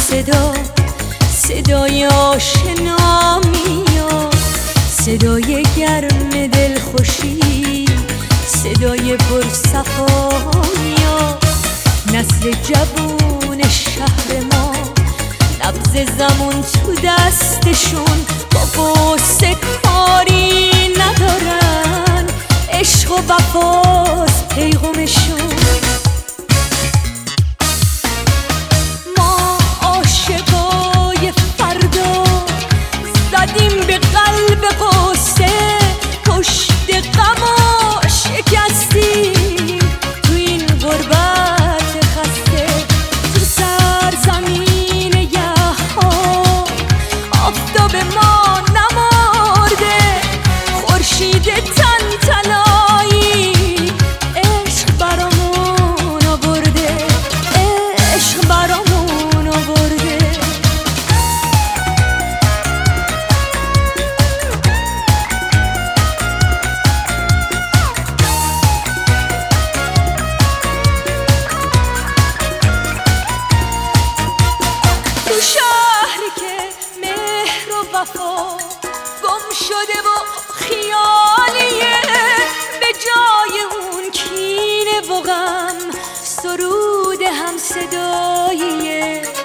صدا، صدای آشنا میاد، صدای گرم دلخوشی، صدای پرصفا میاد. نسل جوون شهر ما نبض زمان تو دستشون، با غصه کاری ندارن، عشق و وفاست پیغامشون. ما عاشقای فردا زدیم به قلب غصه، پشت غم و شکستیم تو این غربت خسته. تو سرزمین یخ‌ها آفتاب ما نمرده، خورشید تن‌تنایی عشق برامون آورده، عشق برامون آورده. تو شهری که مهر و وفا گم شده و خیالیه، به جای اون کینه و غم سرود هم صداییه.